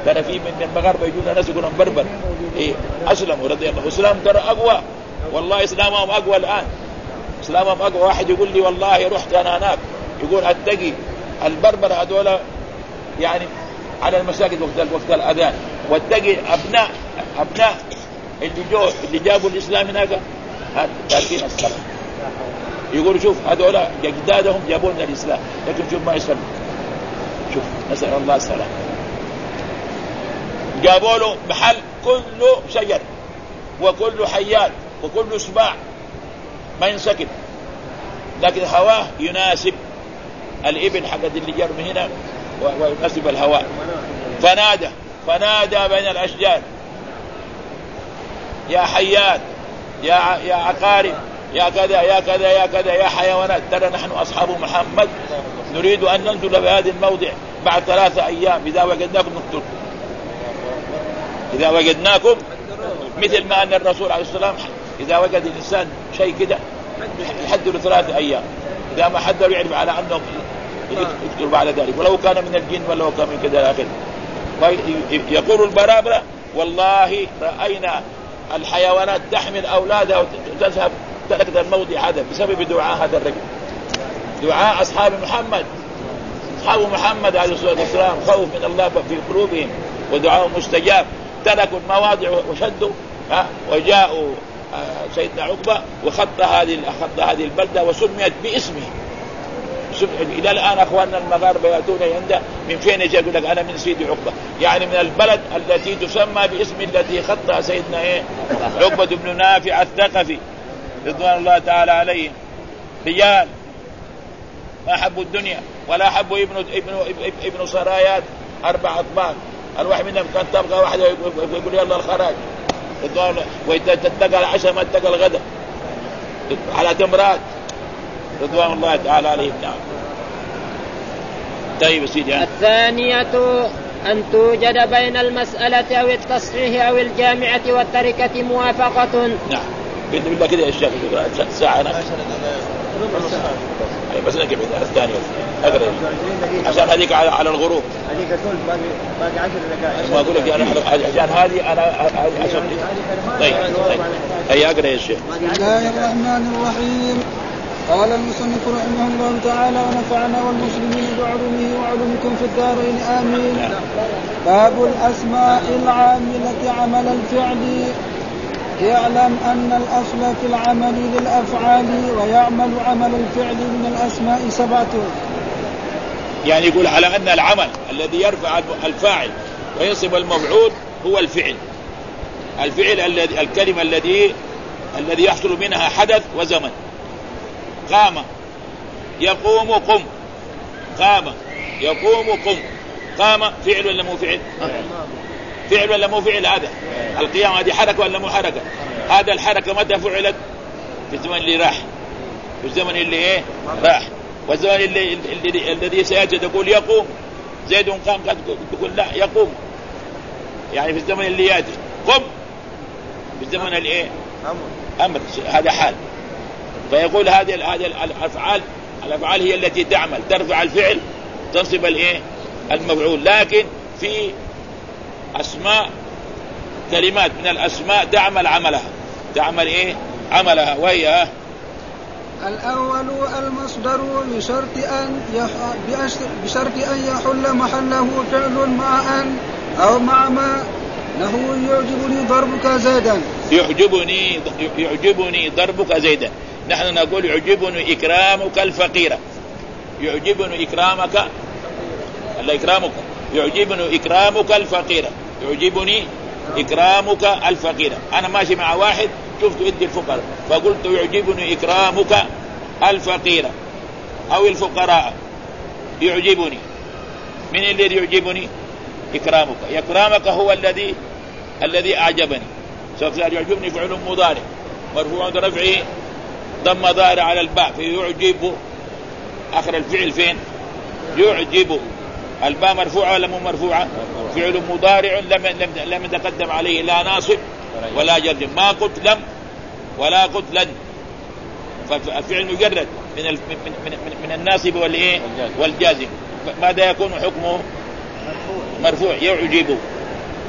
ترى في من المغاربة يجون ناس يقولون بربر إيه أسلموا رضي الله. وإسلام ترى أقوى والله، إسلامهم أقوى الآن، إسلامهم أقوى. واحد يقول لي والله رحت أنا هناك يقول أتقي البربر هذول يعني على المساجد وقت الأذان، واتقي أبناء اللي جابوا الإسلام هناك تاركين الصلاة. يقول شوف هذول أجدادهم جابوا لنا الإسلام لكن شوف ما يصلوا. شوف نسأل الله السلام. جابوا له محل كله شجر وكله حيات وكله سباع ما ينسكن، لكن هواه يناسب الإبن حق اللي جر من هنا ويناسب الهواء. فنادى بين الأشجار يا حيات يا عقارب يا كذا يا كذا يا كذا يا حيوانات، ترى نحن أصحاب محمد نريد أن ننزل بهذا الموضع بعد 3 أيام، إذا وجدناكم نقتلكم، إذا وجدناكم مثل ما أن الرسول عليه السلام إذا وجد الإنسان شيء كده يحدر 3 أيام، إذا ما حدر يعرف على أنه يقتل بعد ذلك، ولو كان من الجن ولو كان من كذا آخر. يقول البرابرة والله رأينا الحيوانات تحمل أولادها وتذهب تركت الموضع هذا بسبب دعاء هذا الرجل، دعاء أصحاب محمد عليه الصلاة والسلام، خوف من الله في قلوبهم ودعاء مستجاب، تركوا المواضع وشدوا وجاءوا سيدنا عقبة وخط هذه البلدة وسميت باسمه. إلى الآن أخواننا المغاربة يأتون عنده من فين يجي يقول لك أنا من سيدي عقبة، يعني من البلد التي تسمى باسم التي خطها سيدنا عقبة بن نافع الثقفي رضوان الله تعالى عليه. رجال ما حبوا الدنيا ولا حبوا ابن سرايات 4 أطباق، الواحد منهم كان تبقى واحد ويقول يلا الخراج ويتتقى العشاء ما اتقى الغداء على تمرات رضوان الله تعالى عليهم. نعم. طيب سيدي. الثانية أن توجد بين المسألة أو التصحيح أو الجامعة والتركة موافقة. نعم. بالله كده يا شيخ ساعة أنا بس نجيب الثانية أقرأ عشان هذيك على الغروب. هذيك كل باقي 10 دقائق. ما أقول لك أنا عشان هذه أنا عشان. طيب هي أقرأ يا شيخ. بسم الله الرحمن الرحيم. قال المصنف رحمه الله تعالى ونفعنا والمسلمين بعلومه وعلومكم في الدارين آمين. باب الأسماء العاملة عمل الفعل. يعلم أن الأصل في العمل للأفعال ويعمل عمل الفعل من الأسماء 7. يعني يقول على أن العمل الذي يرفع الفاعل وينصب المفعول هو الفعل الكلمة الذي يحصل منها حدث وزمن. قام يقوم قم، قام يقوم قم، قام فعل ولا مو فعل؟ فعل ولا مو فعل؟ هذا القيام هذه حركة ولا مو حركة؟ هذا الحركة متى فعلت؟ في الزمن اللي راح، في الزمن اللي راح، والزمن الذي سيأتي تقول يقوم زيد قام، قد تقول لا يقوم، يعني في الزمن اللي يأتي. قم في الزمن اللي أمر، هذا حال. فيقول هذه الأفعال هي التي تعمل، ترفع الفعل تنصب المفعول. لكن في أسماء كلمات من الأسماء تعمل عملها وهي الأول المصدر بشرط أن يحل محله فعل مع أن أو مع ما، له يعجبني ضربك زيدا. يعجبني ضربك زيدا. نحن نقول يعجبني إكرامك الفقيرة، يعجبني إكرامك يعجبني إكرامك الفقيرة، يعجبني إكرامك الفقيرة. أنا ماشي مع واحد شفت إدي الفقراء فقلت يعجبني إكرامك الفقيرة أو الفقراء، يعجبني. من الذي يعجبني؟ إكرامك هو الذي أعجبني. سوف يعجبني فعل مضارع مرفوع رفعه ضم ظاهر على الباء فيعجب، آخر الفعل فين؟ يعجب. الباء مرفوعة ولا مو مرفوعة؟ فعل مضارع لم يتقدم عليه لا ناصب ولا جزم، ما قلت لم ولا قلت لن، فالفعل مجرد من الناصب والجازم. ماذا يكون حكمه؟ مرفوع. يعجب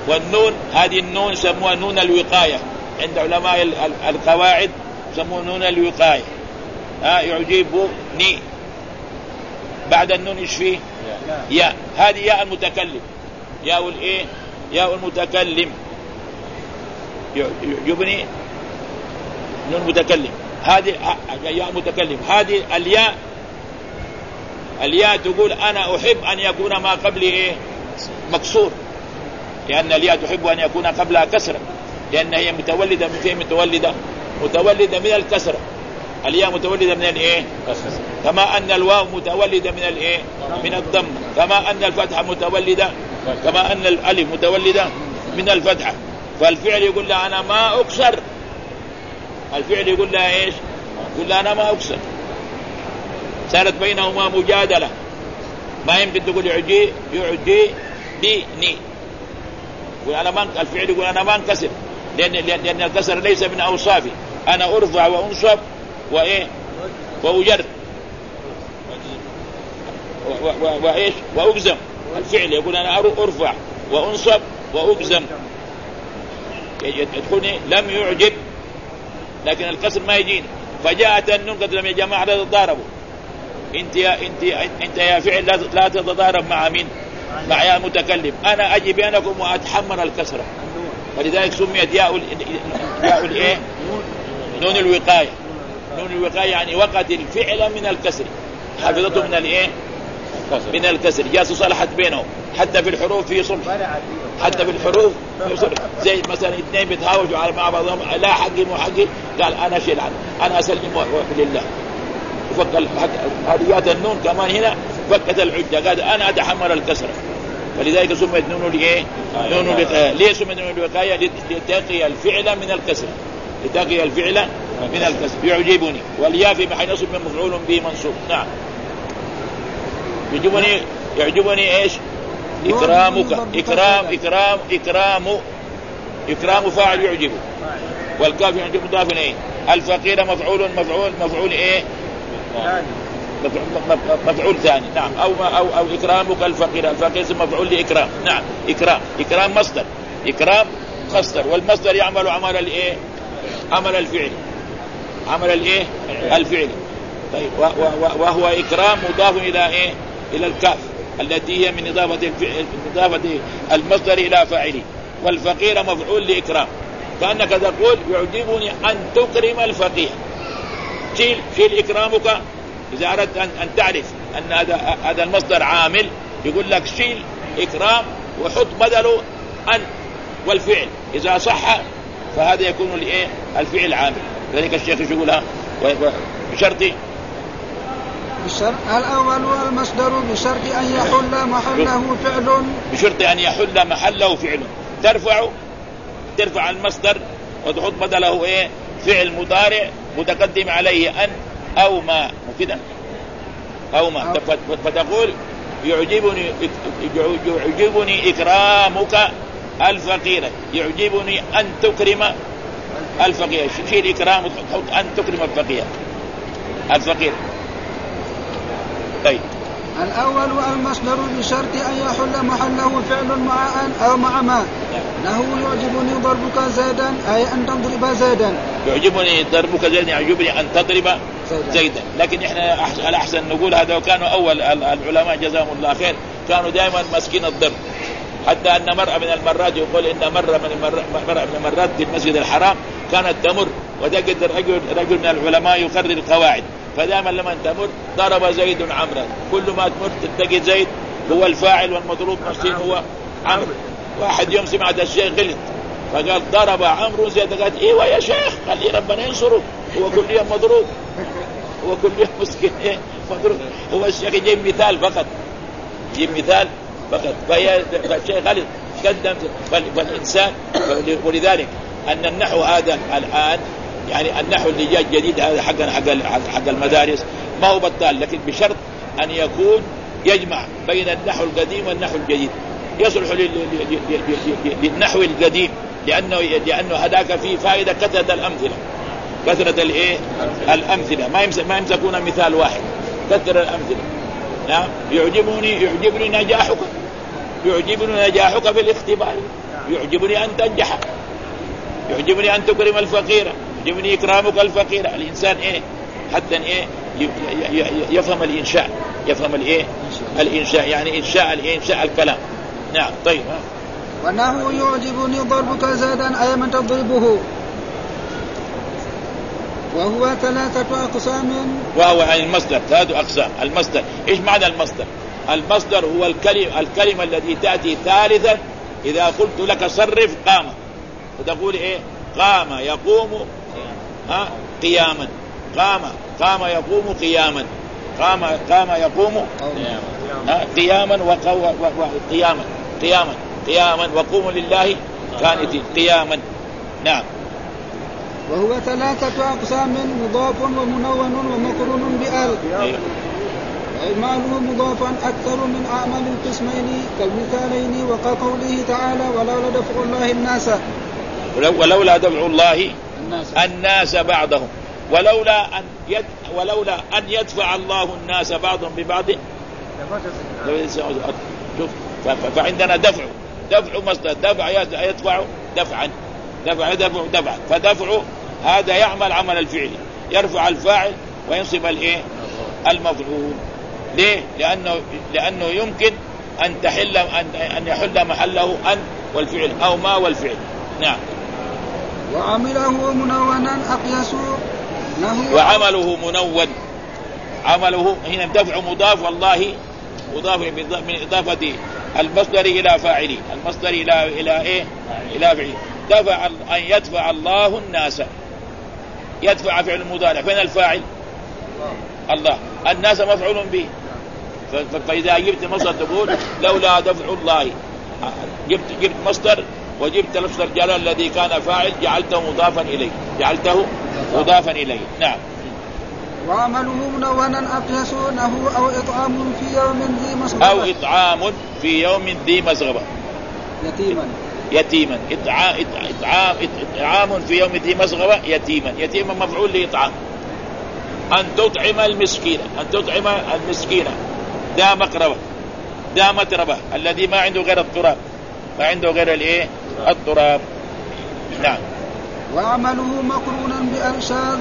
والنون هذه النون سموها نون الوقاية عند علماء القواعد، سموها نون الوقاية. يعجبني بعد النون ايش فيه؟ يا. هذه ياء المتكلم، ياء الايه؟ ياء المتكلم. يعجبني نون متكلم، هذه ياء متكلم. هذه الياء تقول أنا أحب أن يكون ما قبلي إيه؟ مكسور، لأن الياء تحب أن يكون قبلها كسرة، لأن هي متولدة من فين؟ متولدة من الكسرة. الياء متولدة من الإيه؟ كما أن الواو متولدة من الإيه؟ من الضم، كما أن الفتحة متولدة، كما أن الألف متولدة من الفتحة. فالفعل يقول لها أنا ما أكسر، الفعل يقول لها إيش؟ يقول لها أنا ما أكسر. صارت بينهما مجادلة، ما يمكن تقول يعجبني، الفعل يقول أنا ما انكسر، لأن الكسر ليس من أوصافي، أنا أرفع وأنصب وإيه وأجر وإيش وأجزم. الفعل يقول أنا أرفع وأنصب وأجزم، يدخلني لم يعجب، لكن الكسر ما يجيني. فجاءت النون قد لم يا جماعة لا تتضاربوا، انت يا فعل لا تتضارب مع مين؟ مع يا متكلم. انا اجي بينكم واتحمل الكسره، ولذلك سميت ياء الايه؟ نون الوقايه. نون الوقايه يعني وقت الفعل من الكسر، حفظته من الايه؟ من الكسر. جاء صلحت بينهم، حتى في الحروف في صلح، حتى في الحروف في صلح. زي مثلا اثنين بيتهاوجوا على مع بعضهم، لا حقي مو حقي، قال انا شيل عنه، انا اسلم لله. فك هذه النون كمان هنا فكت الحجة، قال أنا أتحمل الكسرة. فلذلك سميت نون الإيه؟ نون الوقاية. ليه سميت نون الوقاية؟ لتقي الفعل من الكسر، لتقي الفعل من الكسر. يعجبني، والياء في محل نصب من مفعول به منصوب. نعم. يعجبني إيش؟ إكرامك. إكرام فاعل يعجبه، والكاف يعجب مضاف إليه. الفقير مفعول إيه؟ مفعول ثاني. نعم. أو إكرامك الفقير اسم مفعول لإكرام. نعم. إكرام مصدر، إكرام مصدر، والمصدر يعمل عمل الإيه؟ عمل الفعل، عمل الإيه؟ الفعل. طيب وهو إكرام مضاف إلى إيه؟ إلى الكاف التي هي من إضافة المصدر إلى فاعله. والفقير مفعول لإكرام، كأنك تقول يعجبني أن تكرم الفقير. شيل إكرامك. إذا أردت أن تعرف أن هذا المصدر عامل، يقول لك شيل إكرام وحط بدله أن والفعل، إذا صح فهذا يكون الإيه؟ الفعل عامل. ذلك الشيخ يقولها بشرط الأول المصدر بشرط أن يحل محله فعل، بشرط أن يحل محله فعل. ترفع المصدر وتحط بدله إيه؟ فعل مضارع متقدم عليه أن أو ما وكذا أو ما. فتقول يعجبني إكرامك الفقير، يعجبني أن تكرم الفقير. شيل إكرام وتحط أن تكرم الفقير. طيب. الأول المصدر بشرط أن يحل محله فعل مع أن أو مع ما. له يعجبني ضربك زيدا أي أن تضرب زيدا. يعجبني ضربك زيدا، يعجبني أن تضرب زيدا. لكن إحنا الأحسن نقول هذا. وكانوا أول العلماء جزاهم الله خير كانوا دائما ماسكين الضرب، حتى أن مرة من المرات يقول إن مرة من المرات في المسجد الحرام كانت تمر، وتجد رجل من العلماء يقرر القواعد، فدائما لما تمر ضرب زيد عمرا. كل ما تمر تجد زيد هو الفاعل والمضروب نفسه هو عمرو. واحد يوم سمعت الشيخ غلط فقال ضرب عمرو زيد، قالت ايوه يا شيخ خلي ربنا ينصره، هو كل يوم مضروب، هو كل يوم مسكين مضروب. هو الشيخ يجيب مثال فقط، فالشيء غلط قدم. فالإنسان ولذلك أن النحو هذا الآن يعني النحو اللي جاء جديد هذا حق المدارس ما هو بطال، لكن بشرط أن يكون يجمع بين النحو القديم والنحو الجديد. يصلح للنحو القديم لأنه هذاك فيه فائدة كثرة الأمثلة، ما يمسكون مثال واحد، كثرة الأمثلة. نعم. يعجبني نجاحك، يعجبني نجاحك في الاختبار، يعجبني أن تنجح، يعجبني أن تكرم الفقير، يعجبني إكرامك الفقير. الإنسان إيه حتى إيه يفهم الإنشاء، يفهم الإيه الإنشاء، يعني إنشاء الكلام. نعم. طيب. ونحو يعجبني ضربك زادا أي من تضربه، وهو 3 أقسام. وهو يعني المصدر 3 أقسام. المصدر إيش معنى المصدر؟ المصدر هو الكلمة التي تأتي ثالثا إذا قلت لك صرف قام، فتقول إيه؟ قام يقوم قياما، قام يقوم قياما، قام يقوم قياما قياما وقوموا لله قانتين قياما. نعم. وهو 3 أقسام مضاف ومنون ومقرون بأل، وإعماله مضافا أكثر من أعمال القسمين كالمثالين، وكقوله تعالى ولولا دفع الله الناس، ولولا دفع الله الناس بعضهم، ولولا أن يدفع الله الناس بعضهم ببعض. فعندنا دفع مصدر، دفع يدفع دفعا، دفع، فدفع هذا يعمل عمل الفعل، يرفع الفاعل وينصب الايه المفعول. ليه؟ لأنه يمكن أن يحل محله أن والفعل أو ما والفعل. نعم. وعمله منونا أقيس وعمله منون، عمله هنا دفع مضاف، والله مضاف من إضافة المصدر إلى فاعله، المصدر إلى إيه؟ إلى فعله. دفع أن يدفع الله الناس، يدفع فعل مضارع، فين الفاعل؟ الله. الناس مفعول به، فإذا جبت مصدر تقول لولا دفع الله، جبت مصدر وجبت لفظ الجلالة الذي كان فاعل جعلته مضافا إليه. نعم. وعمله منونا أقيسونه أو إطعام في يوم ذي مسغبة، أو إطعام في يوم ذي مسغبة يتيما. إطعام في يوم ذي مسغبة يتيما مفعول لإطعام. أن تطعم المسكينة دا متربة الذي ما عنده غير التراب، ما عنده غير الايه التراب. نعم. وعمله مقرونا بأرشاد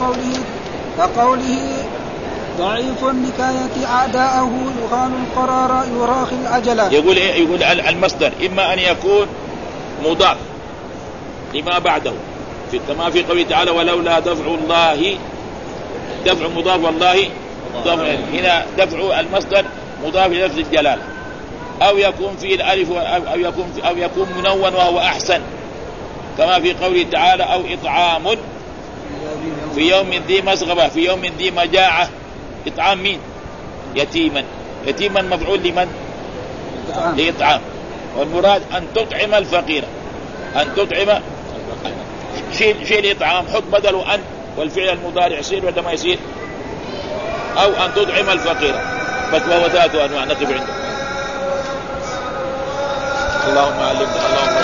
كقوله ضعيف النكاية أعداءه يخال القرار يراخي العجلة. يقول إيه؟ يقول المصدر إما أن يكون مضاف لما بعده، كما في قوله تعالى ولولا دفع الله، دفع مضاف والله مضاف. هنا دفع المصدر مضاف للفظ الجلالة، أو يكون فيه الألف أو يكون منون وهو أحسن، كما في قوله تعالى أو إطعام في يوم ذي مسغبة، في يوم ذي مجاعة. إطعام مين؟ يتيما مفعول لمن؟ لإطعام. والمراد أن تطعم الفقير، أن تطعم. شيل إطعام، حط بدله أن، والفعل المضارع يصير ولا ما يصير؟ أو أن تطعم الفقير. وهو 3 أنواع. نقف عنده. اللهم علمنا اللهم